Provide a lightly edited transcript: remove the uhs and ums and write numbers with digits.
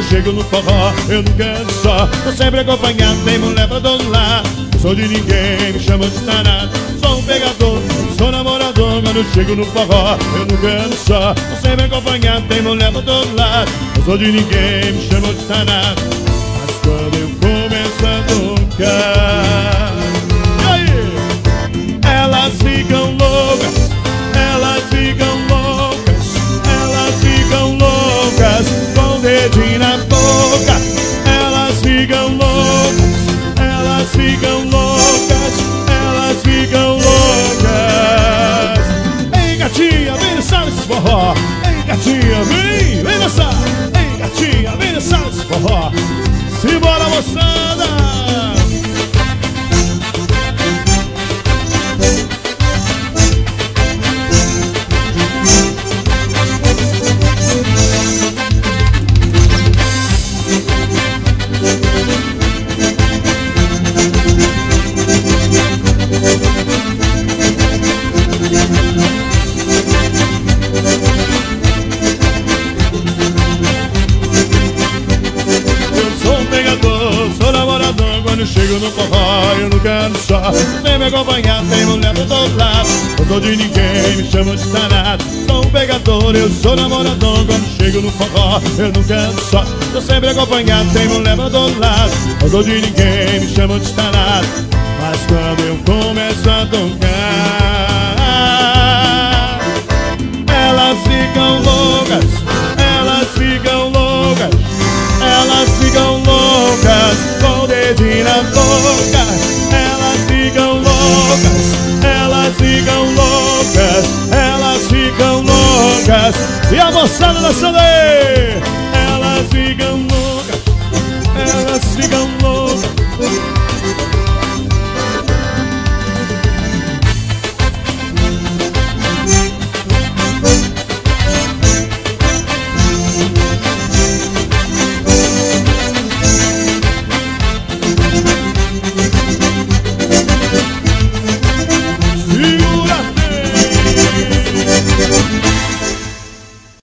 chego no forró, eu não canto só. Tô sempre acompanhado, tem mulher pra todo lado. Não sou de ninguém, me chamam de tarado. Sou um pegador, sou namorador. Quando eu chego no forró, eu não canto só. Tô sempre acompanhado, tem mulher pra todo lado. Não sou de ninguém, me chamam de tarado. Mas quando eu começo a tocar, e aí? Elas ficam loucas, elas ficam loucas, elas ficam loucas, com o dedinho na boca. Elas ficam loucas, elas ficam loucas, elas ficam loucas. Ei gatinha, vem dançar nesse forró. Ei gatinha, vem dançar. Ei gatinha, vem dançar nesse forró. Simbora, moçada! Quando eu chego no forró, eu não canto só. Sem me acompanhar, tem mulher pra todo lado. Não sou de ninguém, me chamam de tarado. Sou um pegador, eu sou namorador. Quando chego no forró, eu não canto só. Tô sempre acompanhado, tem mulher pra todo lado. Não sou de ninguém, me chamam de tarado. Mas quando eu começo a tocar, elas ficam loucas, elas ficam loucas, elas ficam loucas, com o dedinho na boca. Elas ficam loucas, elas ficam loucas, elas ficam loucas. E a moçada dançando aí.